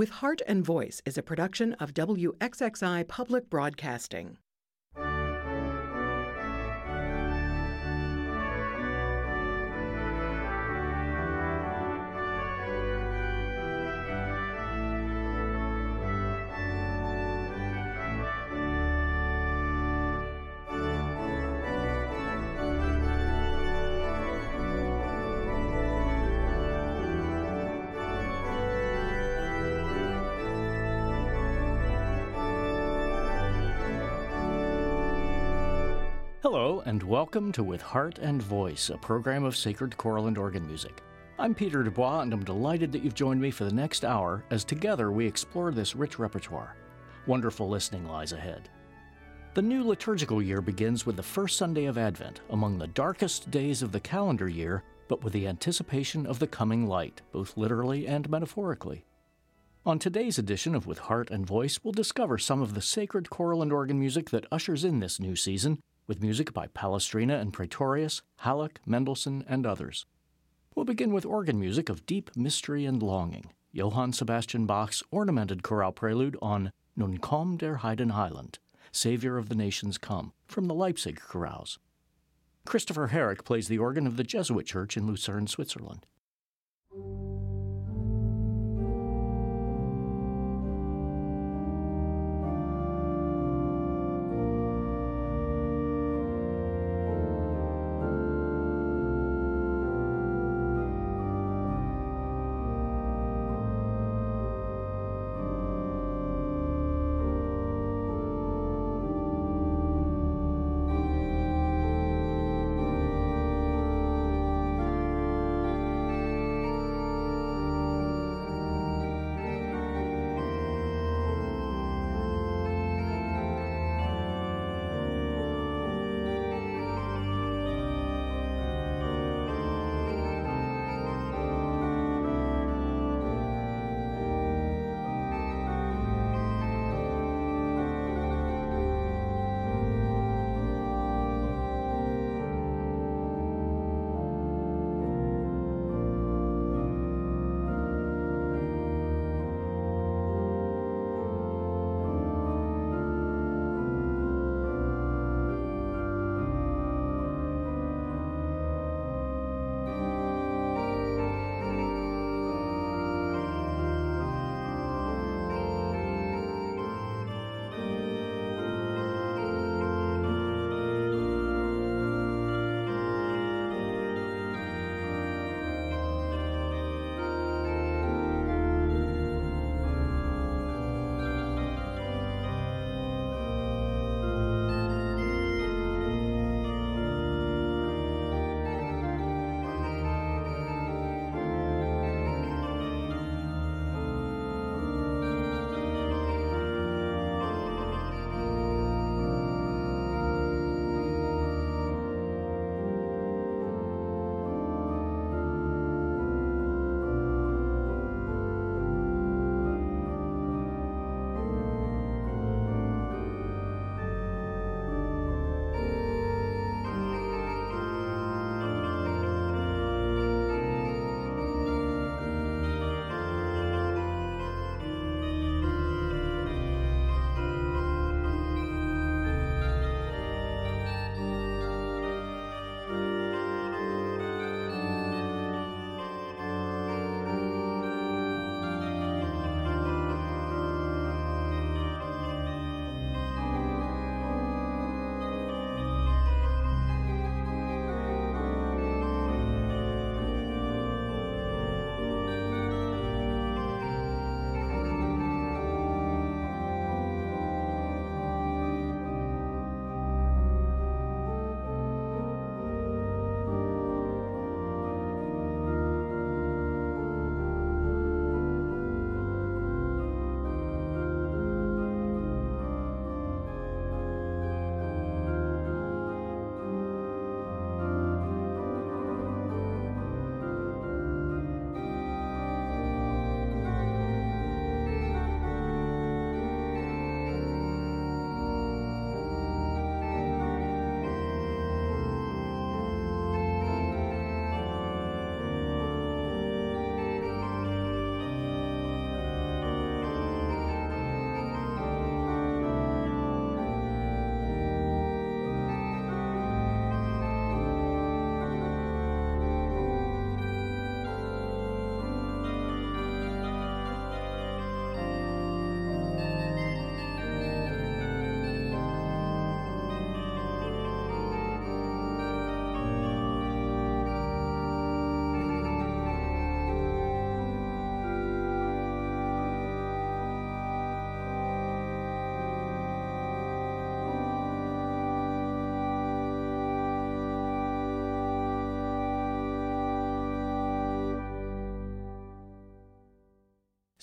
With Heart and Voice is a production of WXXI Public Broadcasting. Hello, and welcome to With Heart and Voice, a program of sacred choral and organ music. I'm Peter Dubois, and I'm delighted that you've joined me for the next hour as together we explore this rich repertoire. Wonderful listening lies ahead. The new liturgical year begins with the first Sunday of Advent, among the darkest days of the calendar year, but with the anticipation of the coming light, both literally and metaphorically. On today's edition of With Heart and Voice, we'll discover some of the sacred choral and organ music that ushers in this new season, with music by Palestrina and Praetorius, Halleck, Mendelssohn, and others. We'll begin with organ music of deep mystery and longing, Johann Sebastian Bach's ornamented chorale prelude on Nun komm der Heiden Heiland, Savior of the Nations Come, from the Leipzig chorales. Christopher Herrick plays the organ of the Jesuit Church in Lucerne, Switzerland.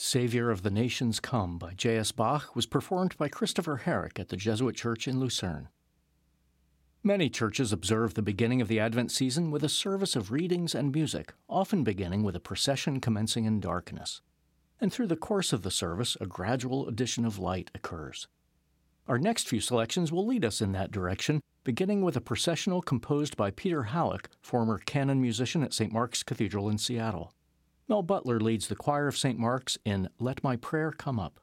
Savior of the Nations Come by J.S. Bach was performed by Christopher Herrick at the Jesuit Church in Lucerne. Many churches observe the beginning of the Advent season with a service of readings and music, often beginning with a procession commencing in darkness. And through the course of the service, a gradual addition of light occurs. Our next few selections will lead us in that direction, beginning with a processional composed by Peter Halleck, former canon musician at St. Mark's Cathedral in Seattle. Mel Butler leads the choir of St. Mark's in Let My Prayer Come Up.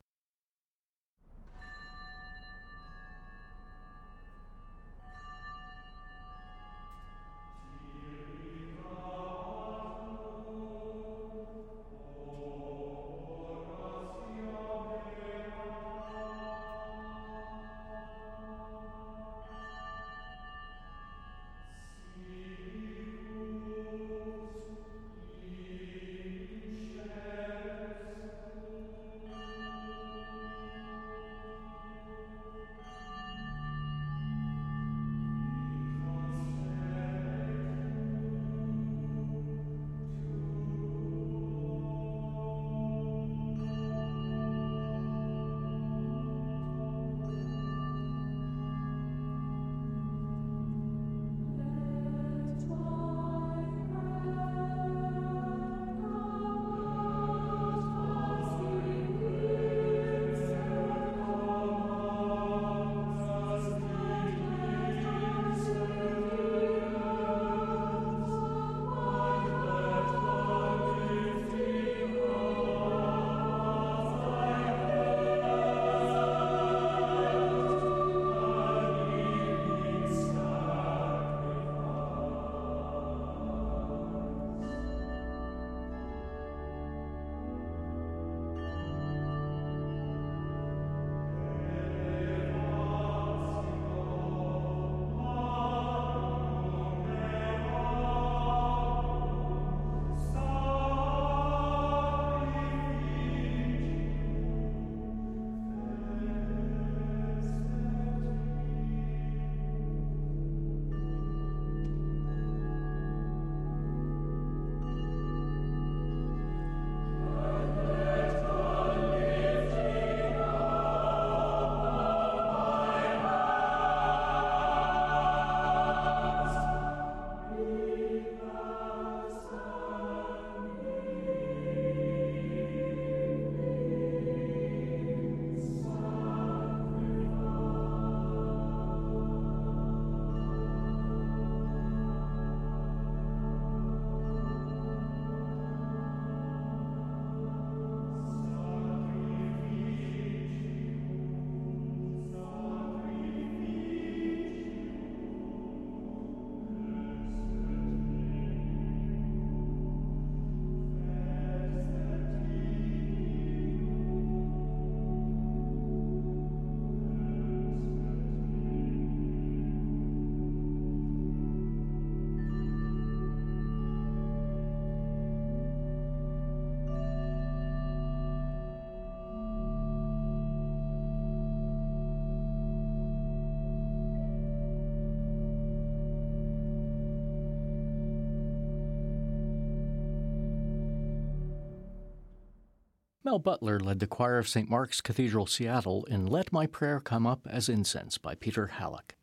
Mel Butler led the choir of St. Mark's Cathedral, Seattle in Let My Prayer Come Up as Incense by Peter Halleck.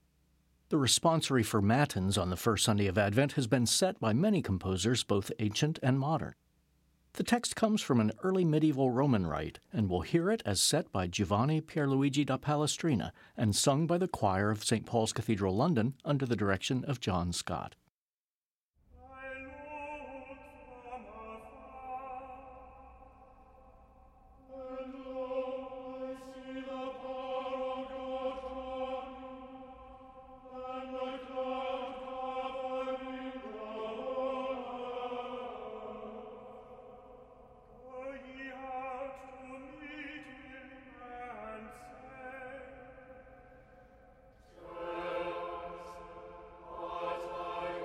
The responsory for Matins on the first Sunday of Advent has been set by many composers, both ancient and modern. The text comes from an early medieval Roman rite, and we'll hear it as set by Giovanni Pierluigi da Palestrina and sung by the choir of St. Paul's Cathedral, London, under the direction of John Scott. Tell us what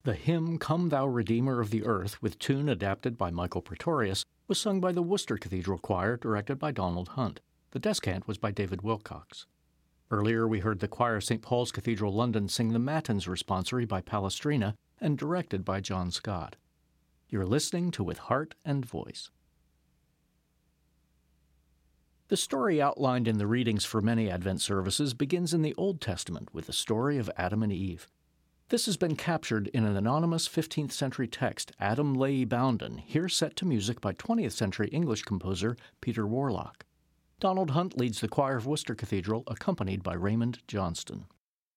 The hymn Come Thou Redeemer of the Earth, with tune adapted by Michael Pretorius, was sung by the Worcester Cathedral Choir, directed by Donald Hunt. The descant was by David Wilcox. Earlier we heard the choir of St. Paul's Cathedral, London, sing the Matins responsory by Palestrina and directed by John Scott. You're listening to With Heart and Voice. The story outlined in the readings for many Advent services begins in the Old Testament with the story of Adam and Eve. This has been captured in an anonymous 15th century text, Adam Leigh Bounden, here set to music by 20th century English composer Peter Warlock. Donald Hunt leads the choir of Worcester Cathedral, accompanied by Raymond Johnston.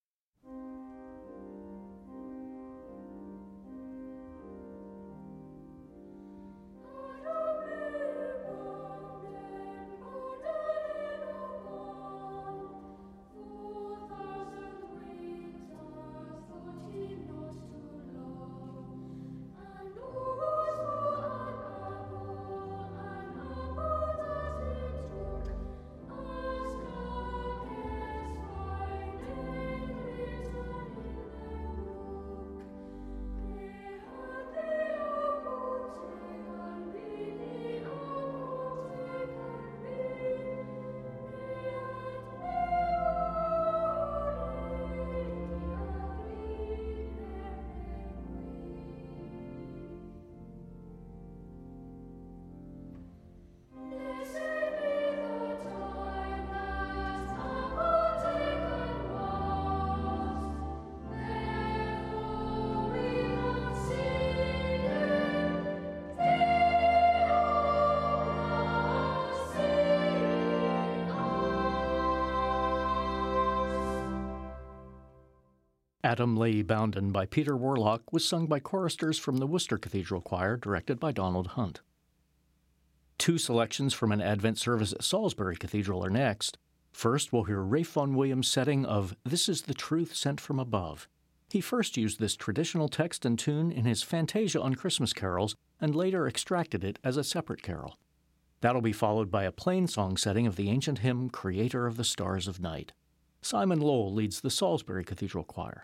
Adam Leigh Bounden by Peter Warlock was sung by choristers from the Worcester Cathedral Choir, directed by Donald Hunt. Two selections from an Advent service at Salisbury Cathedral are next. First, we'll hear Ralph Vaughan Williams' setting of This is the Truth Sent from Above. He first used this traditional text and tune in his Fantasia on Christmas carols and later extracted it as a separate carol. That'll be followed by a plain song setting of the ancient hymn Creator of the Stars of Night. Simon Lowell leads the Salisbury Cathedral Choir.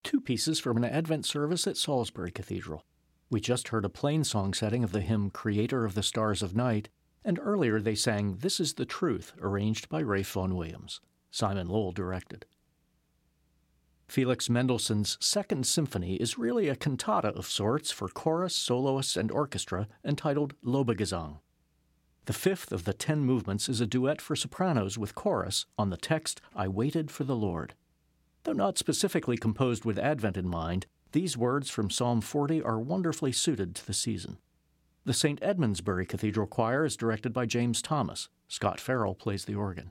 Two pieces from an Advent service at Salisbury Cathedral. We just heard a plain song setting of the hymn Creator of the Stars of Night, and earlier they sang This is the Truth, arranged by Ralph Vaughan Williams. Simon Lowell directed. Felix Mendelssohn's Second Symphony is really a cantata of sorts for chorus, soloists, and orchestra entitled Lobgesang. The fifth of the 10 movements is a duet for sopranos with chorus on the text, I waited for the Lord. Though not specifically composed with Advent in mind, these words from Psalm 40 are wonderfully suited to the season. The St. Edmundsbury Cathedral Choir is directed by James Thomas. Scott Farrell plays the organ.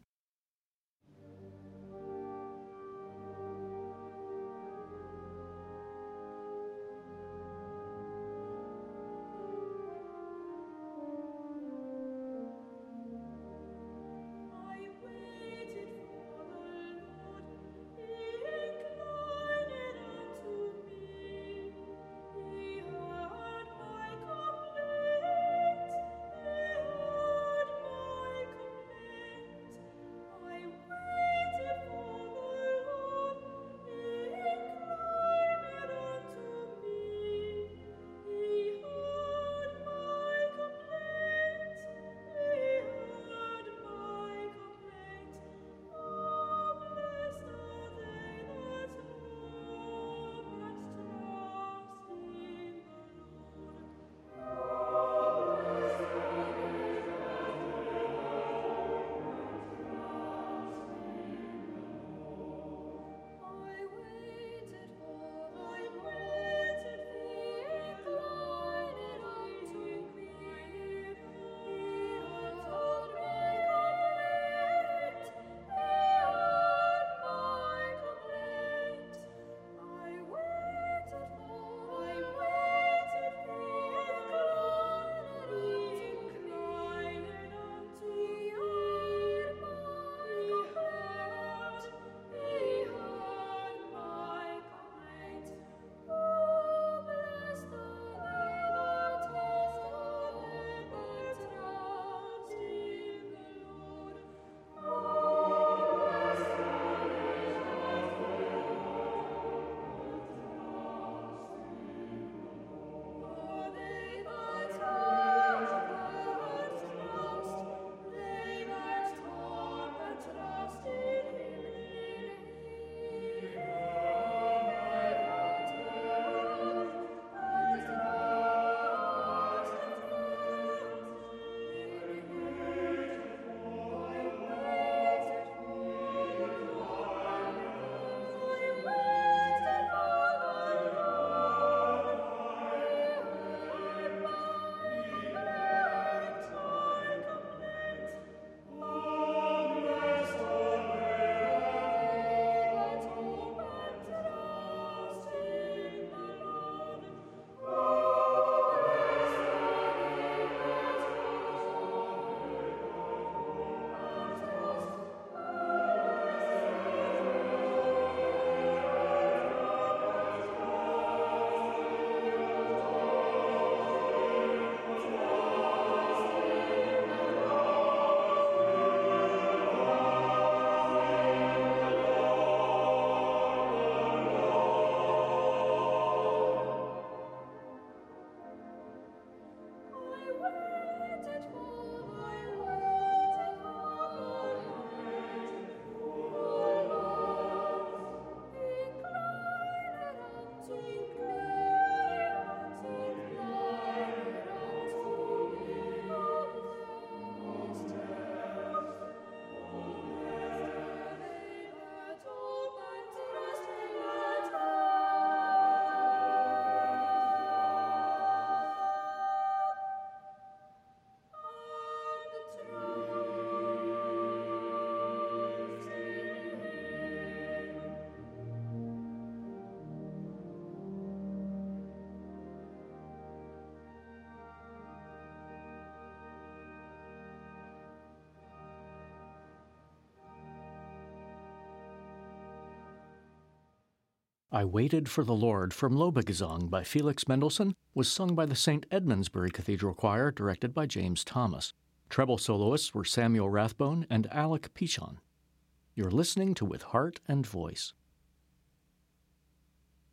I Waited for the Lord from Lobgesang by Felix Mendelssohn was sung by the St. Edmundsbury Cathedral Choir, directed by James Thomas. Treble soloists were Samuel Rathbone and Alec Pichon. You're listening to With Heart and Voice.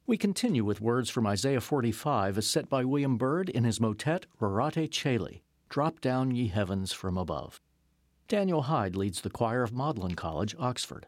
We continue with words from Isaiah 45 as set by William Byrd in his motet Rorate Caeli, Drop Down Ye Heavens from Above. Daniel Hyde leads the choir of Magdalen College, Oxford.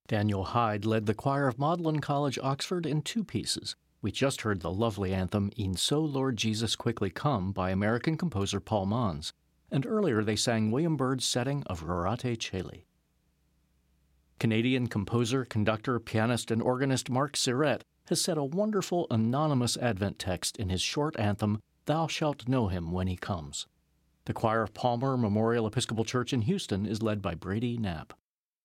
Daniel Hyde led the choir of Magdalen College, Oxford in two pieces. We just heard the lovely anthem, "E'en So Lord Jesus Quickly Come" by American composer Paul Manz, and earlier they sang William Byrd's setting of Rorate Caeli. Canadian composer, conductor, pianist, and organist Mark Sirett has set a wonderful anonymous Advent text in his short anthem, "Thou Shalt Know Him When He Comes." The choir of Palmer Memorial Episcopal Church in Houston is led by Brady Knapp.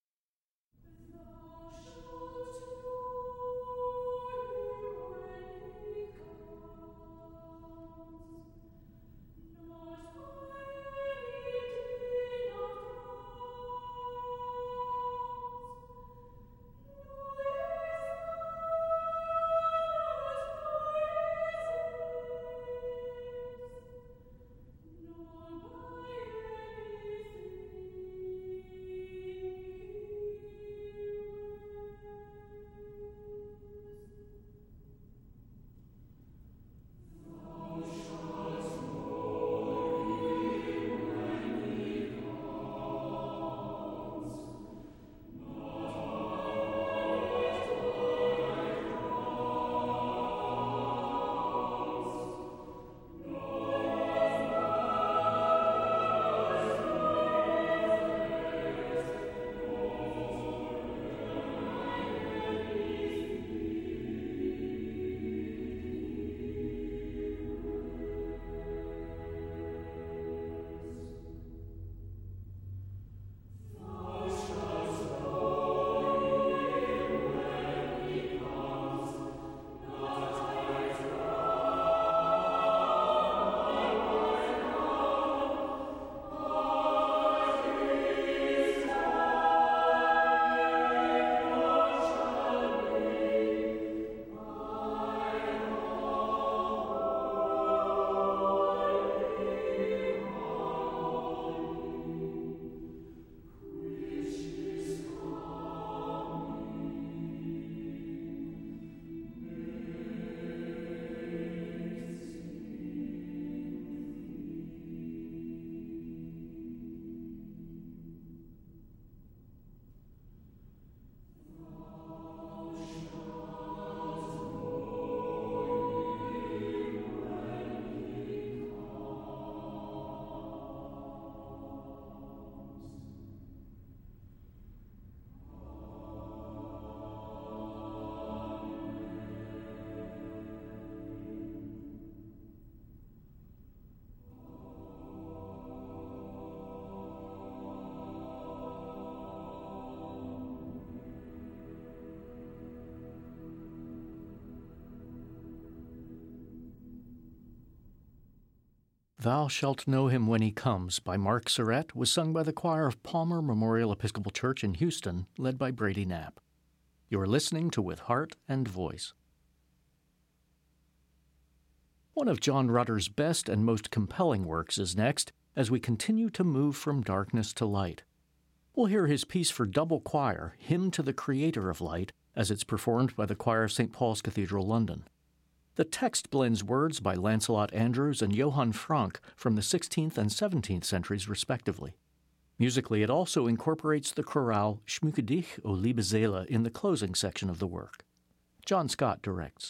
"Thou Shalt Know Him When He Comes" by Mark Sirett was sung by the choir of Palmer Memorial Episcopal Church in Houston, led by Brady Knapp. You're listening to With Heart and Voice. One of John Rutter's best and most compelling works is next, as we continue to move from darkness to light. We'll hear his piece for double choir, Hymn to the Creator of Light, as it's performed by the choir of St. Paul's Cathedral, London. The text blends words by Lancelot Andrewes and Johann Franck from the 16th and 17th centuries, respectively. Musically, it also incorporates the chorale Schmücke dich, o liebe Seele, in the closing section of the work. John Scott directs.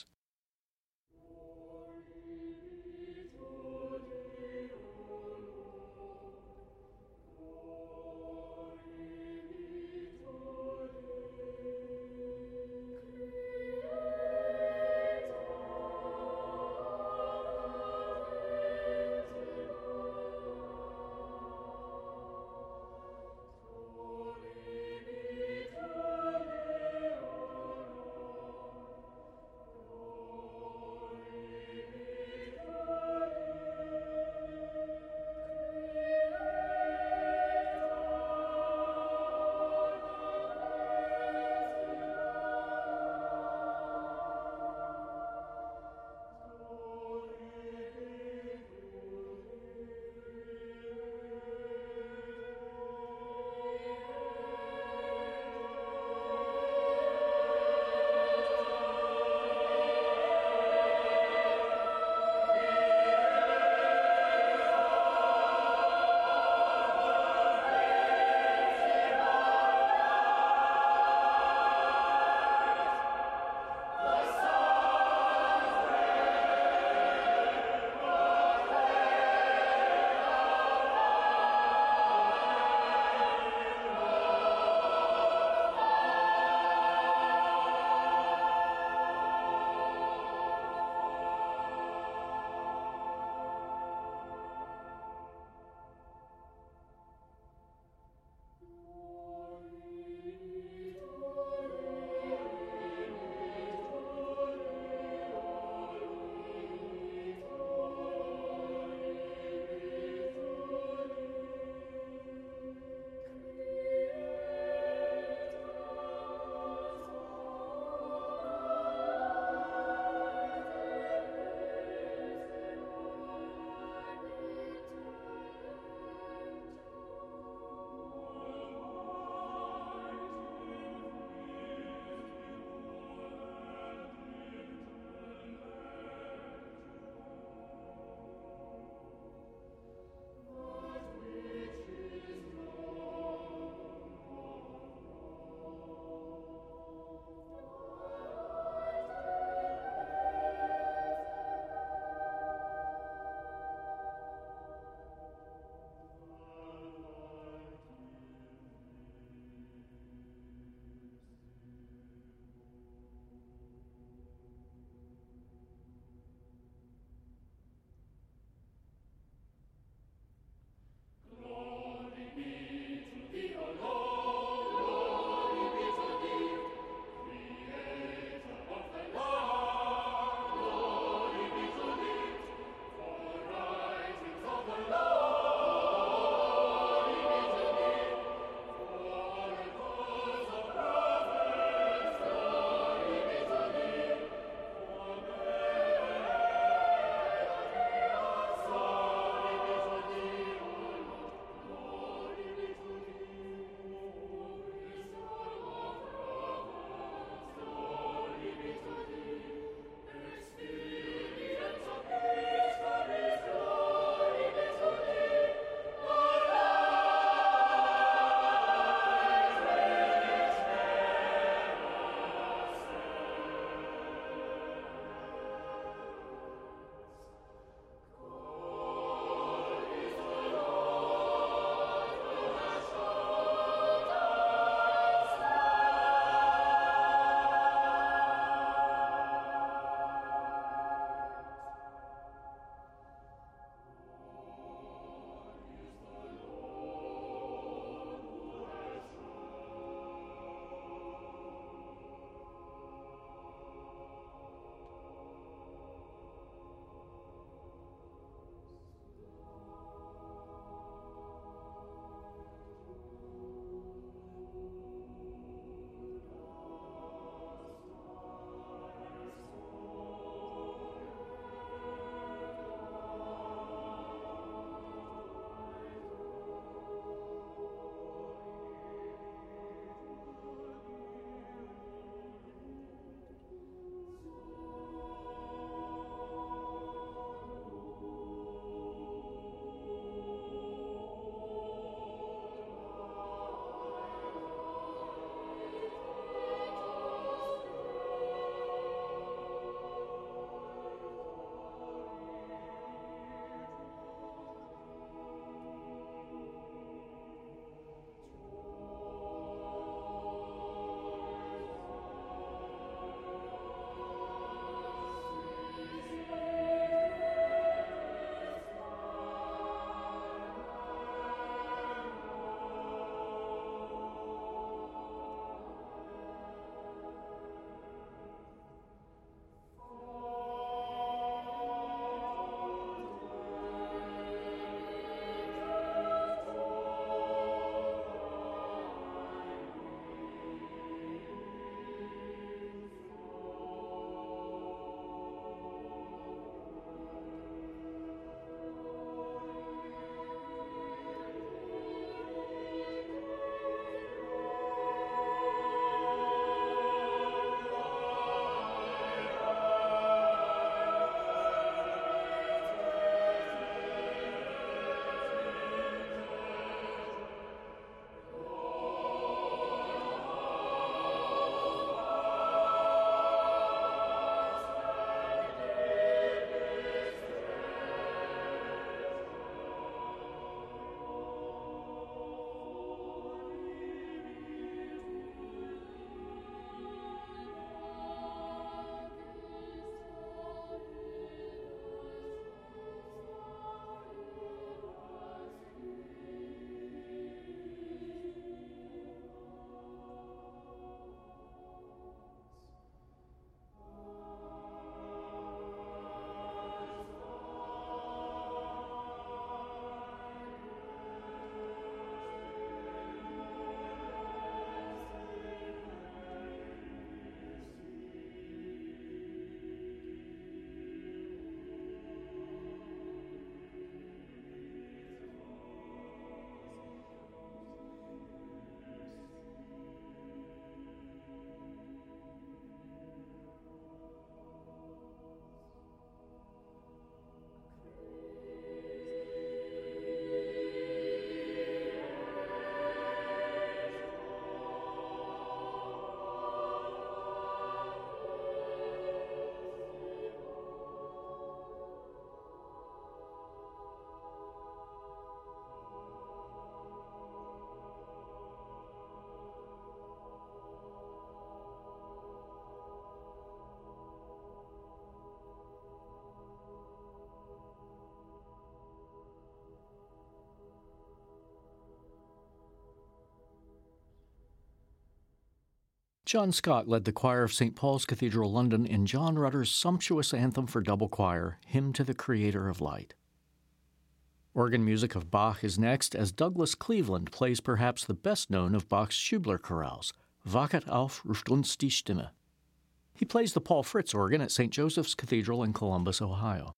John Scott led the choir of St. Paul's Cathedral, London, in John Rutter's sumptuous anthem for double choir, Hymn to the Creator of Light. Organ music of Bach is next, as Douglas Cleveland plays perhaps the best known of Bach's Schubler chorales, Wacket auf, ruft uns die Stimme. He plays the Paul Fritz organ at St. Joseph's Cathedral in Columbus, Ohio.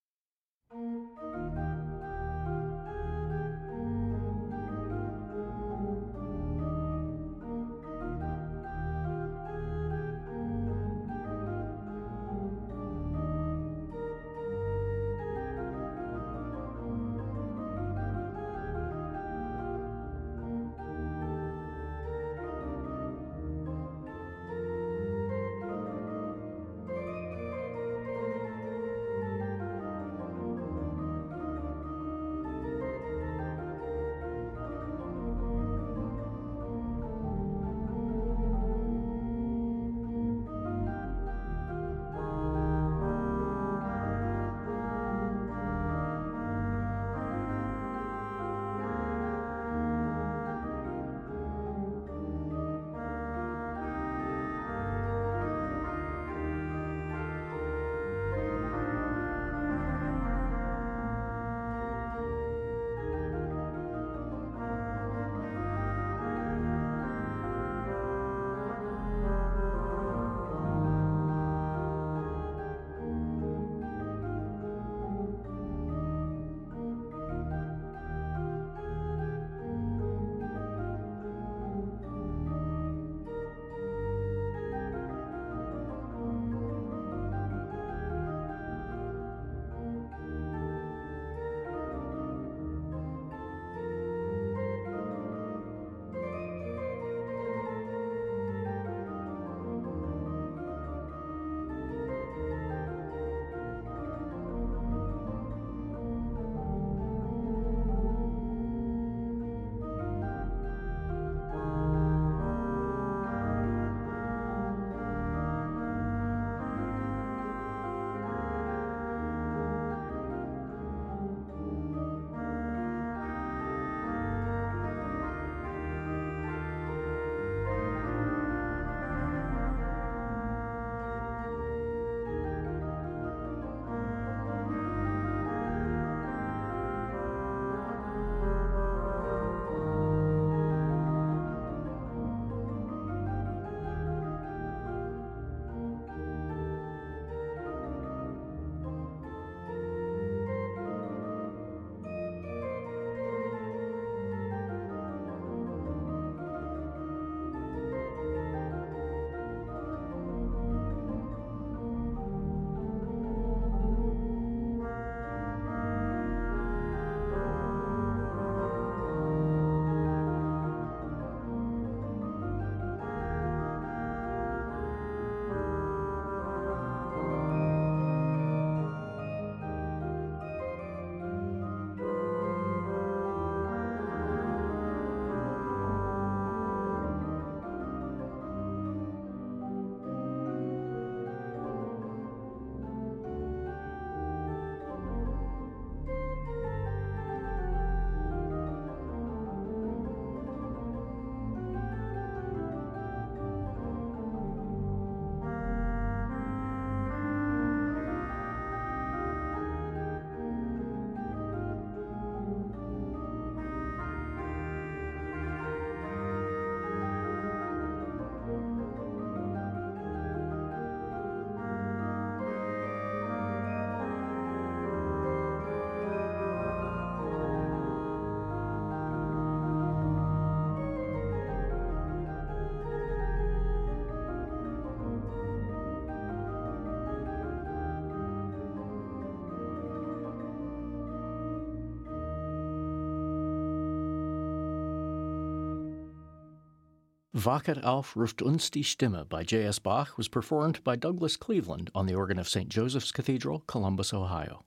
Wacket auf, ruft uns die Stimme by J.S. Bach was performed by Douglas Cleveland on the organ of St. Joseph's Cathedral, Columbus, Ohio.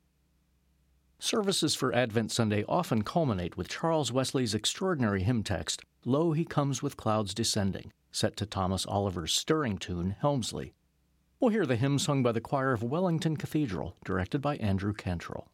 Services for Advent Sunday often culminate with Charles Wesley's extraordinary hymn text, Lo, He Comes with Clouds Descending, set to Thomas Oliver's stirring tune, Helmsley. We'll hear the hymn sung by the choir of Wellington Cathedral, directed by Andrew Cantrell.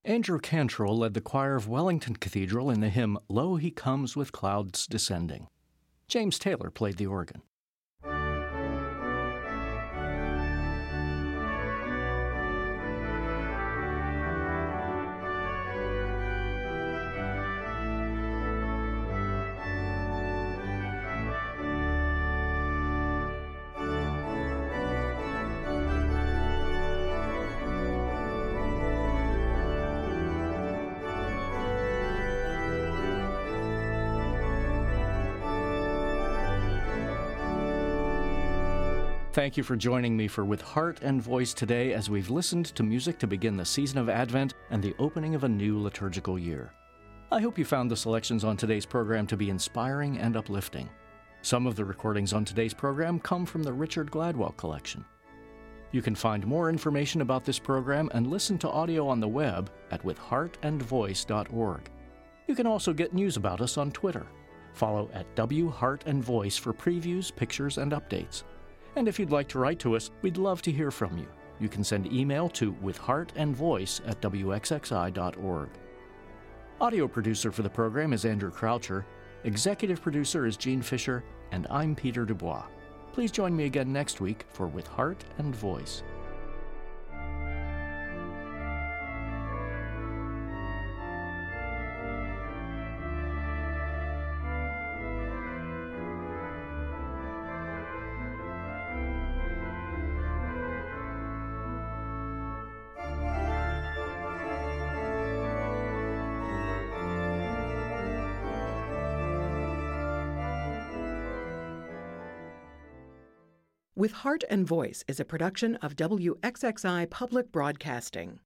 Andrew Cantrell led the choir of Wellington Cathedral in the hymn "Lo, He Comes with Clouds Descending." James Taylor played the organ. Thank you for joining me for With Heart and Voice today as we've listened to music to begin the season of Advent and the opening of a new liturgical year. I hope you found the selections on today's program to be inspiring and uplifting. Some of the recordings on today's program come from the Richard Gladwell Collection. You can find more information about this program and listen to audio on the web at withheartandvoice.org. You can also get news about us on Twitter. Follow at WHeartandVoice for previews, pictures, and updates. And if you'd like to write to us, we'd love to hear from you. You can send email to withheartandvoice@wxxi.org. Audio producer for the program is Andrew Croucher. Executive producer is Gene Fisher, and I'm Peter Dubois. Please join me again next week for With Heart and Voice. With Heart and Voice is a production of WXXI Public Broadcasting.